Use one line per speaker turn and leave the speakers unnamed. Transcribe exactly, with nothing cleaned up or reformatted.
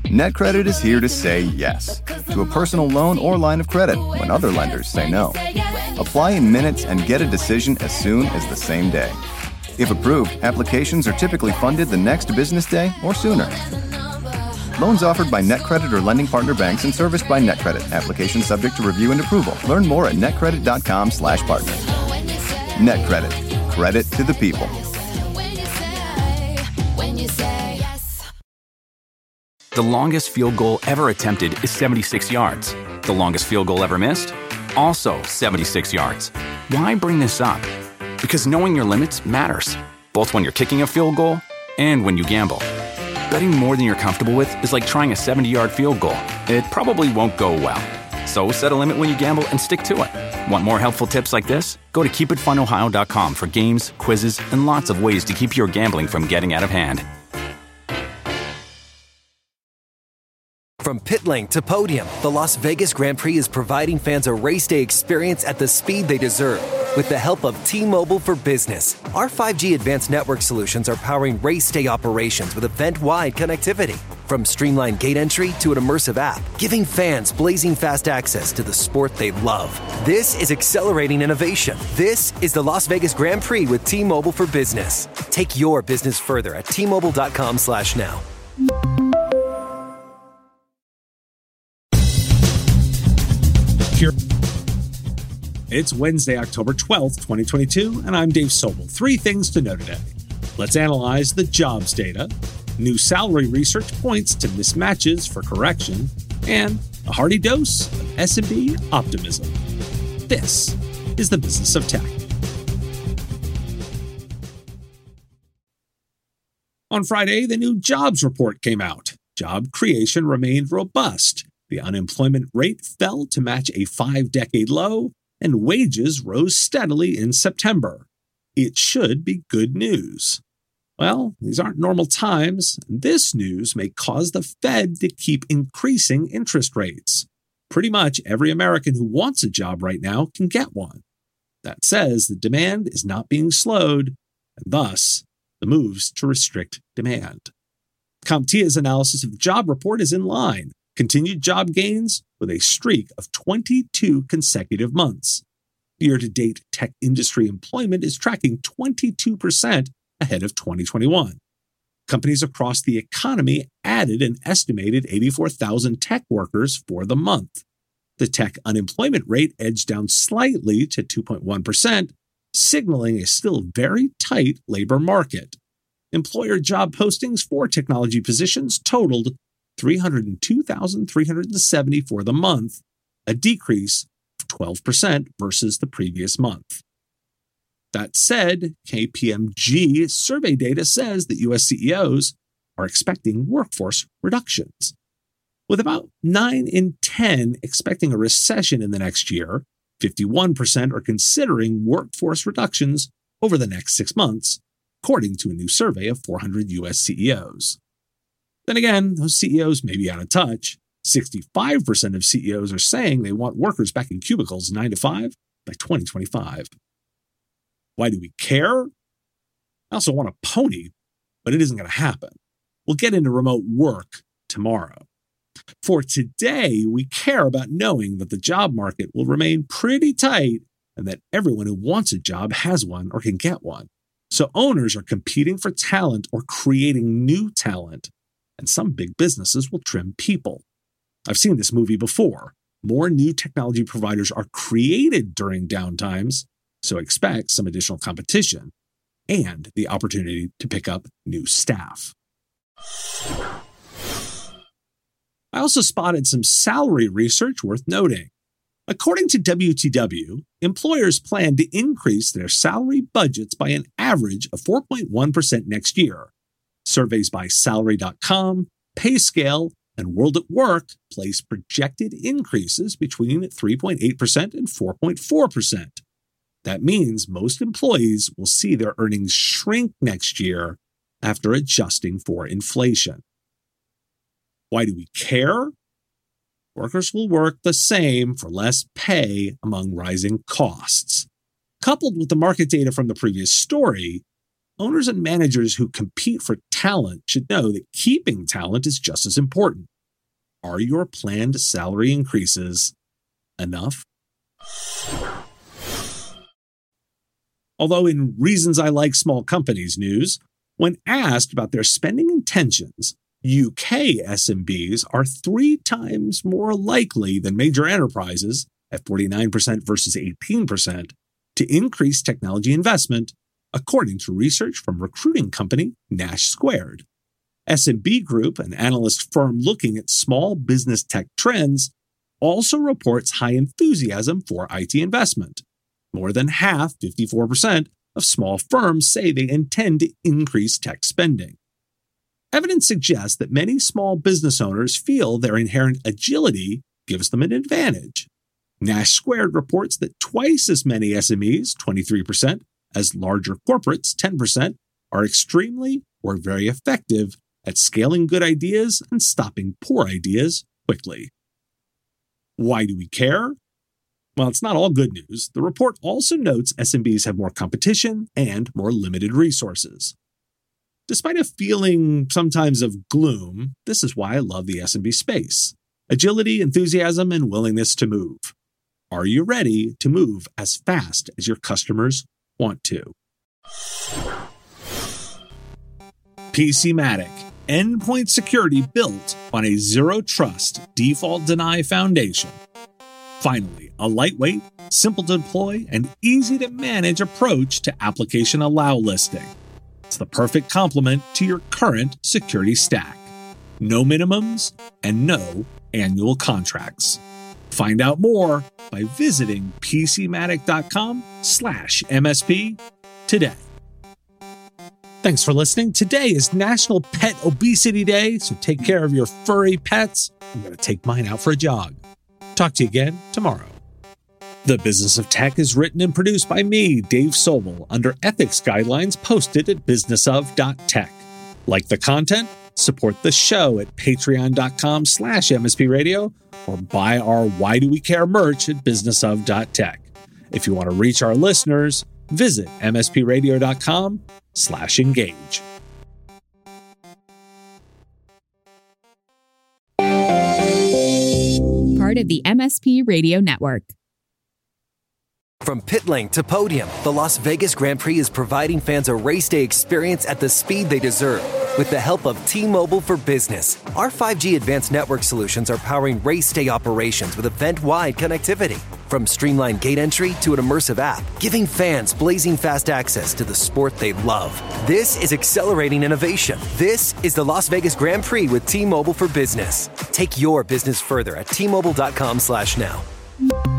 NetCredit is here to say yes to a personal loan or line of credit when other lenders say no. Apply in minutes and get a decision as soon as the same day. If approved, applications are typically funded the next business day or sooner. Loans offered by NetCredit or lending partner banks and serviced by NetCredit. Application subject to review and approval. Learn more at netcredit.com slash partner. NetCredit. Credit to the people.
The longest field goal ever attempted is seventy-six yards. The longest field goal ever missed? Also seventy-six yards. Why bring this up? Because knowing your limits matters, both when you're kicking a field goal and when you gamble. Betting more than you're comfortable with is like trying a seventy-yard field goal. It probably won't go well. So set a limit when you gamble and stick to it. Want more helpful tips like this? Go to keep it fun ohio dot com for games, quizzes, and lots of ways to keep your gambling from getting out of hand.
From pit lane to podium, the Las Vegas Grand Prix is providing fans a race day experience at the speed they deserve. With the help of T-Mobile for Business, our five G advanced network solutions are powering race day operations with event-wide connectivity. From streamlined gate entry to an immersive app, giving fans blazing fast access to the sport they love. This is accelerating innovation. This is the Las Vegas Grand Prix with T-Mobile for Business. Take your business further at T Mobile dot com slash now.
Here. It's Wednesday, October twelfth, twenty twenty-two, and I'm Dave Sobel. Three things to know today. Let's analyze the jobs data. New salary research points to mismatches for correction, and a hearty dose of S and P optimism. This is the Business of Tech. On Friday, the new jobs report came out. Job creation remained robust. The unemployment rate fell to match a five-decade low, and wages rose steadily in September. It should be good news. Well, these aren't normal times, and this news may cause the Fed to keep increasing interest rates. Pretty much every American who wants a job right now can get one. That says the demand is not being slowed, and thus the moves to restrict demand. CompTIA's analysis of the job report is in line. Continued job gains with a streak of twenty-two consecutive months. Year-to-date tech industry employment is tracking twenty-two percent ahead of twenty twenty-one. Companies across the economy added an estimated eighty-four thousand tech workers for the month. The tech unemployment rate edged down slightly to two point one percent, signaling a still very tight labor market. Employer job postings for technology positions totaled three hundred two thousand three hundred seventy for the month, a decrease of twelve percent versus the previous month. That said, K P M G survey data says that U S C E Os are expecting workforce reductions. With about nine in ten expecting a recession in the next year, fifty-one percent are considering workforce reductions over the next six months, according to a new survey of four hundred U S C E Os. Then again, those C E Os may be out of touch. sixty-five percent of C E Os are saying they want workers back in cubicles nine to five by twenty twenty-five. Why do we care? I also want a pony, but it isn't going to happen. We'll get into remote work tomorrow. For today, we care about knowing that the job market will remain pretty tight and that everyone who wants a job has one or can get one. So owners are competing for talent or creating new talent. And some big businesses will trim people. I've seen this movie before. More new technology providers are created during downtimes, so expect some additional competition and the opportunity to pick up new staff. I also spotted some salary research worth noting. According to W T W, employers plan to increase their salary budgets by an average of four point one percent next year. Surveys by Salary dot com, PayScale, and World at Work place projected increases between three point eight percent and four point four percent. That means most employees will see their earnings shrink next year after adjusting for inflation. Why do we care? Workers will work the same for less pay among rising costs. Coupled with the market data from the previous story, owners and managers who compete for talent should know that keeping talent is just as important. Are your planned salary increases enough? Although in Reasons I Like Small Companies news, when asked about their spending intentions, U K S M Bs are three times more likely than major enterprises, at forty-nine percent versus eighteen percent, to increase technology investment, according to research from recruiting company Nash Squared. S M B Group, an analyst firm looking at small business tech trends, also reports high enthusiasm for I T investment. More than half, fifty-four percent, of small firms say they intend to increase tech spending. Evidence suggests that many small business owners feel their inherent agility gives them an advantage. Nash Squared reports that twice as many S M Es, twenty-three percent, as larger corporates, ten percent, are extremely or very effective at scaling good ideas and stopping poor ideas quickly. Why do we care? Well, it's not all good news. The report also notes S M Bs have more competition and more limited resources. Despite a feeling sometimes of gloom, this is why I love the S M B space. Agility, enthusiasm, and willingness to move. Are you ready to move as fast as your customers want to? PCmatic, endpoint security built on a zero-trust default deny foundation. Finally, a lightweight, simple to deploy, and easy to manage approach to application allow listing. It's the perfect complement to your current security stack. No minimums and no annual contracts. Find out more by visiting PCmatic.com slash MSP today. Thanks for listening. Today is National Pet Obesity Day, so take care of your furry pets. I'm going to take mine out for a jog. Talk to you again tomorrow. The Business of Tech is written and produced by me, Dave Sobel, under ethics guidelines posted at business of dot tech. Like the content? Support the show at patreon.com slash mspradio or buy our Why Do We Care merch at business of dot tech. If you want to reach our listeners, visit mspradio.com slash engage.
Part of the M S P Radio Network.
From pit lane to podium, the Las Vegas Grand Prix is providing fans a race day experience at the speed they deserve. With the help of T-Mobile for Business, our five G advanced network solutions are powering race day operations with event-wide connectivity. From streamlined gate entry to an immersive app, giving fans blazing fast access to the sport they love. This is accelerating innovation. This is the Las Vegas Grand Prix with T-Mobile for Business. Take your business further at T Mobile dot com slash now.